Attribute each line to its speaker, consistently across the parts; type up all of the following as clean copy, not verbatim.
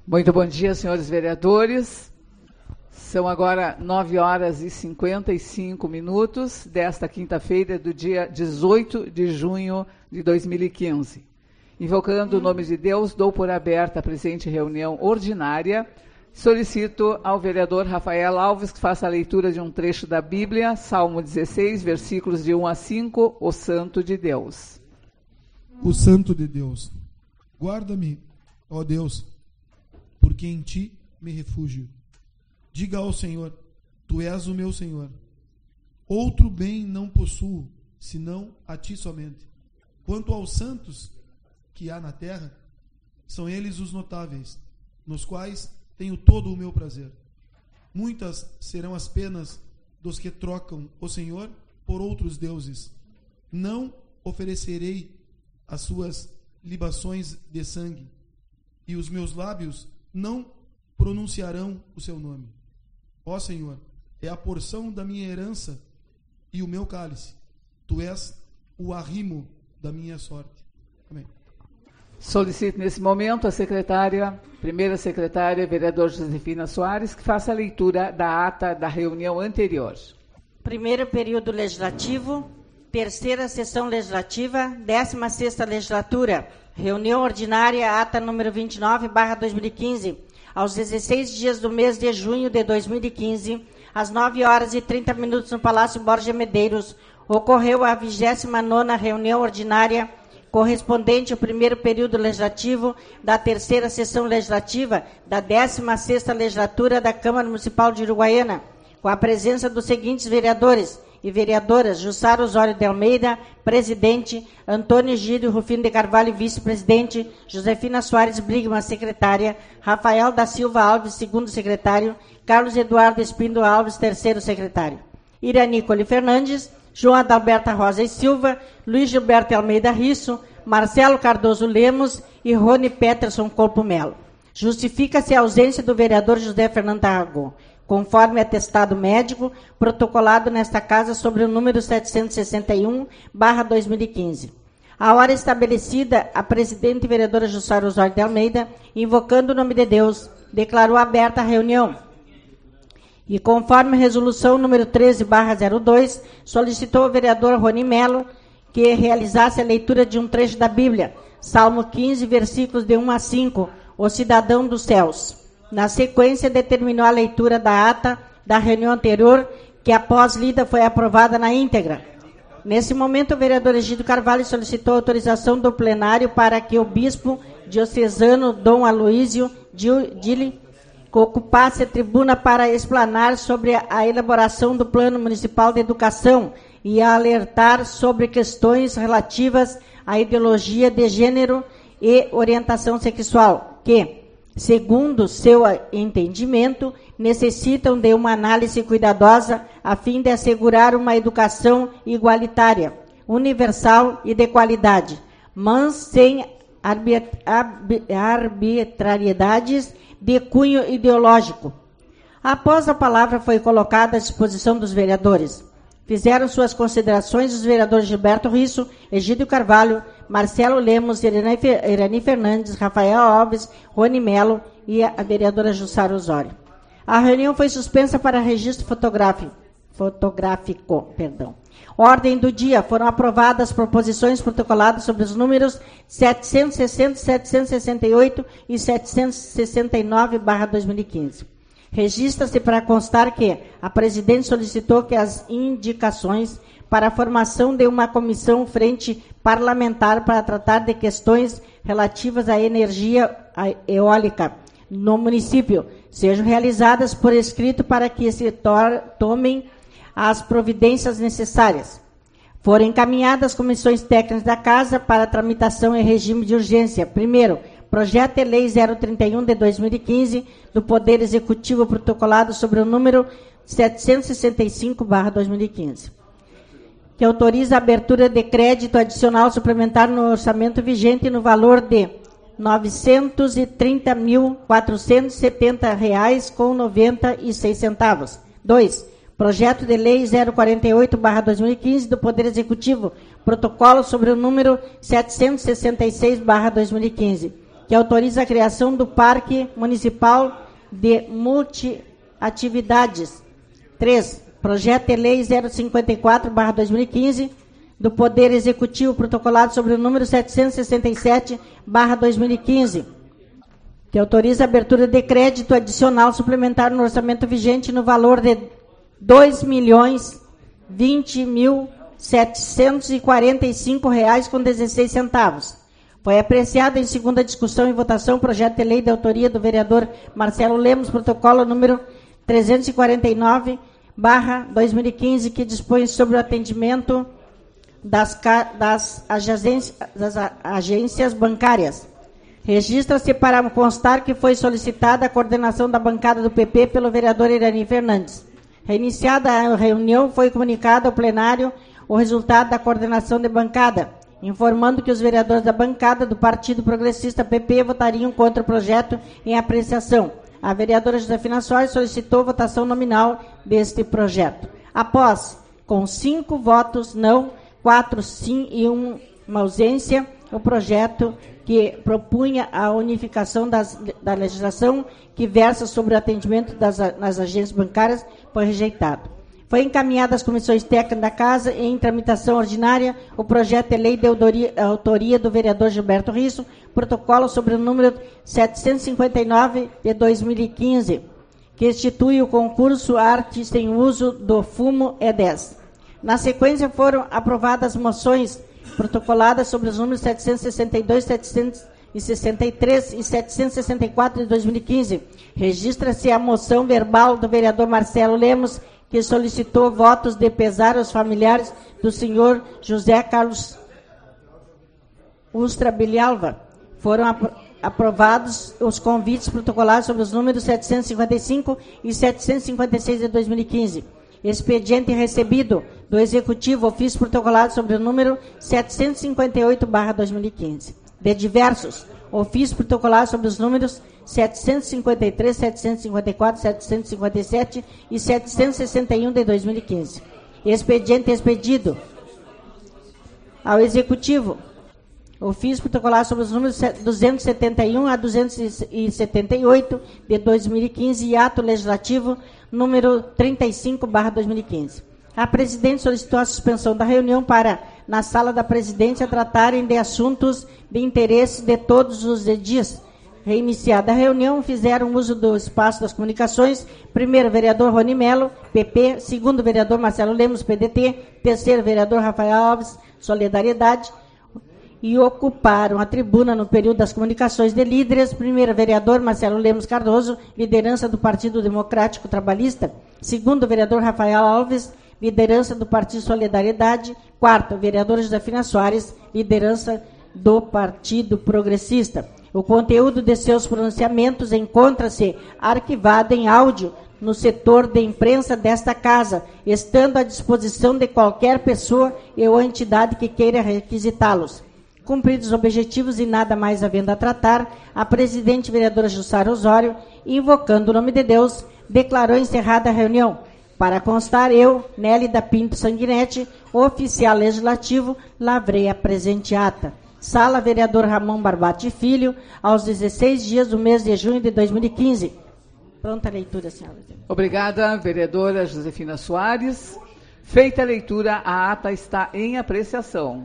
Speaker 1: Muito bom dia, senhores vereadores. São agora 9 horas e 55 minutos desta quinta-feira do dia 18 de junho de 2015. Invocando o nome de Deus, dou por aberta a presente reunião ordinária. Solicito ao vereador Rafael Alves que faça a leitura de um trecho da Bíblia, Salmo 16, versículos de 1 a 5, o Santo de Deus.
Speaker 2: O Santo de Deus. Guarda-me, ó Deus, porque em ti me refúgio. Diga ao Senhor, tu és o meu Senhor. Outro bem não possuo, senão a ti somente. Quanto aos santos que há na terra, são eles os notáveis, nos quais tenho todo o meu prazer. Muitas serão as penas dos que trocam o Senhor por outros deuses. Não oferecerei as suas libações de sangue, e os meus lábios não pronunciarão o seu nome. Ó Senhor, é a porção da minha herança e o meu cálice. Tu és o arrimo da minha sorte. Amém.
Speaker 1: Solicito nesse momento a primeira secretária, vereadora Josefina Soares, que faça a leitura da ata da reunião anterior.
Speaker 3: Primeiro período legislativo, terceira sessão legislativa, 16ª legislatura, reunião ordinária, ata número 29/2015, aos 16 dias do mês de junho de 2015, às 9 horas e 30 minutos no Palácio Borja Medeiros, ocorreu a 29ª reunião ordinária correspondente ao primeiro período legislativo da terceira sessão legislativa da 16ª legislatura da Câmara Municipal de Uruguaiana, com a presença dos seguintes vereadores e vereadoras: Jussara Osório de Almeida, presidente; Antônio Egídio Rufino de Carvalho, vice-presidente; Josefina Soares Brigman, secretária; Rafael da Silva Alves, segundo secretário; Carlos Eduardo Espindo Alves, terceiro secretário; Irani Coli Fernandes, João Adalberta Rosa e Silva, Luiz Gilberto Almeida Risso, Marcelo Cardoso Lemos e Rony Peterson Colpo Melo. Justifica-se a ausência do vereador José Fernando Tarragão, conforme atestado médico protocolado nesta casa sobre o número 761/2015. A hora estabelecida, a presidente e vereadora Jussara Osório de Almeida, invocando o nome de Deus, declarou aberta a reunião. E conforme a resolução número 13/02, solicitou ao vereador Rony Melo que realizasse a leitura de um trecho da Bíblia, Salmo 15, versículos de 1 a 5, o cidadão dos céus. Na sequência, determinou a leitura da ata da reunião anterior, que após lida foi aprovada na íntegra. Nesse momento, o vereador Egídio Carvalho solicitou autorização do plenário para que o bispo diocesano Dom Aloísio Dili ocupasse a tribuna para explanar sobre a elaboração do Plano Municipal de Educação e a alertar sobre questões relativas à ideologia de gênero e orientação sexual, que, segundo seu entendimento, necessitam de uma análise cuidadosa a fim de assegurar uma educação igualitária, universal e de qualidade, mas sem arbitrariedades de cunho ideológico. Após a palavra foi colocada à disposição dos vereadores, fizeram suas considerações os vereadores Gilberto Risso, Egídio Carvalho, Marcelo Lemos, Irani Fernandes, Rafael Alves, Rony Melo e a vereadora Jussara Osório. A reunião foi suspensa para registro fotográfico. Ordem do dia. Foram aprovadas proposições protocoladas sobre os números 760, 768 e 769/2015. Registra-se para constar que a presidente solicitou que as indicações para a formação de uma comissão frente parlamentar para tratar de questões relativas à energia eólica no município sejam realizadas por escrito para que se tomem as providências necessárias. Foram encaminhadas às comissões técnicas da Casa para tramitação em regime de urgência. Primeiro, projeto de lei 031 de 2015 do Poder Executivo protocolado sobre o número 765/2015, que autoriza a abertura de crédito adicional suplementar no orçamento vigente no valor de R$ 930.470,96. 2. Projeto de Lei 048/2015 do Poder Executivo, protocolo sobre o número 766/2015, que autoriza a criação do Parque Municipal de Multiatividades. 3. Projeto de Lei 054/2015, do Poder Executivo, protocolado sobre o número 767/2015, que autoriza a abertura de crédito adicional suplementar no orçamento vigente no valor de R$ 2.020.745,16. Foi apreciado em segunda discussão e votação o projeto de lei de autoria do vereador Marcelo Lemos, protocolo número 349/2015, que dispõe sobre o atendimento das agências bancárias. Registra-se para constar que foi solicitada a coordenação da bancada do PP pelo vereador Irani Fernandes. Reiniciada a reunião, foi comunicado ao plenário o resultado da coordenação de bancada, informando que os vereadores da bancada do Partido Progressista PP votariam contra o projeto em apreciação. A vereadora Josefina Soares solicitou votação nominal deste projeto. Após, com 5 votos não, 4 sim e uma ausência, o projeto que propunha a unificação da legislação que versa sobre o atendimento nas agências bancárias foi rejeitado. Foi encaminhado às comissões técnicas da Casa e em tramitação ordinária o projeto de lei de autoria do vereador Gilberto Risso, protocolo sobre o número 759 de 2015, que institui o concurso Arte sem uso do fumo E10. Na sequência foram aprovadas moções protocoladas sobre os números 762, 763 e 764 de 2015. Registra-se a moção verbal do vereador Marcelo Lemos, que solicitou votos de pesar aos familiares do senhor José Carlos Ustra Bilialva. Foram aprovados os convites protocolados sobre os números 755 e 756 de 2015. Expediente recebido do Executivo, ofício protocolado sobre o número 758/2015. De diversos, ofício protocolado sobre os números 753, 754, 757 e 761 de 2015. Expediente expedido ao Executivo, ofício protocolado sobre os números 271 a 278 de 2015 e ato legislativo número 35/2015. A presidente solicitou a suspensão da reunião para, na sala da presidência, tratarem de assuntos de interesse de todos os dias. Reiniciada a reunião, fizeram uso do espaço das comunicações, primeiro, vereador Rony Melo, PP, segundo, vereador Marcelo Lemos, PDT, terceiro, vereador Rafael Alves, Solidariedade, e ocuparam a tribuna no período das comunicações de líderes, primeiro, vereador Marcelo Lemos Cardoso, liderança do Partido Democrático Trabalhista, segundo, vereador Rafael Alves, liderança do Partido Solidariedade, quarto, vereador Josefina Soares, liderança do Partido Progressista. O conteúdo de seus pronunciamentos encontra-se arquivado em áudio no setor de imprensa desta casa, estando à disposição de qualquer pessoa ou entidade que queira requisitá-los. Cumpridos os objetivos e nada mais havendo a tratar, a presidente vereadora Jussara Osório, invocando o nome de Deus, declarou encerrada a reunião. Para constar, eu, Nélida Pinto Sanguinetti, oficial legislativo, lavrei a presente ata. Sala vereador Ramon Barbati Filho, aos 16 dias do mês de junho de 2015. Pronta a leitura, senhora.
Speaker 1: Obrigada, vereadora Josefina Soares. Feita a leitura, a ata está em apreciação.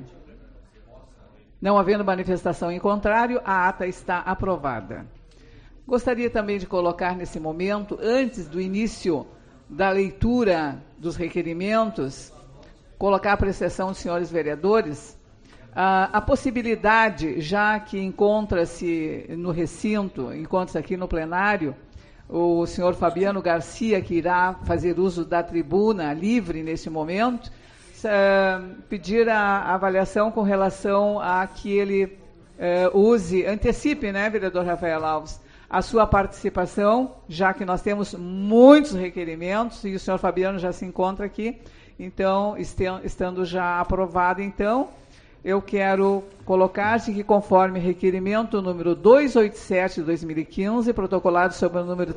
Speaker 1: Não havendo manifestação em contrário, a ata está aprovada. Gostaria também de colocar nesse momento, antes do início da leitura dos requerimentos, colocar a apreciação dos senhores vereadores, a possibilidade, já que encontra-se no recinto, encontra-se aqui no plenário, o senhor Fabiano Garcia, que irá fazer uso da tribuna livre neste momento, pedir a avaliação com relação a que ele antecipe, né, vereador Rafael Alves, a sua participação, já que nós temos muitos requerimentos e o senhor Fabiano já se encontra aqui, então, estando já aprovado, então, eu quero colocar-se que, conforme requerimento número 287 de 2015, protocolado sob o número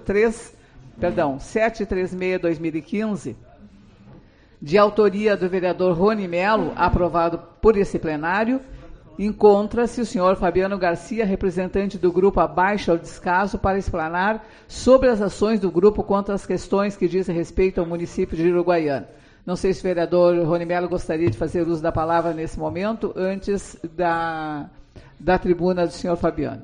Speaker 1: 736-2015, de autoria do vereador Rony Melo, aprovado por esse plenário, encontra-se o senhor Fabiano Garcia, representante do grupo Abaixo ao Descaso, para explanar sobre as ações do grupo contra as questões que dizem respeito ao município de Uruguaiana. Não sei se o vereador Rony Melo gostaria de fazer uso da palavra nesse momento, antes da tribuna do senhor Fabiano.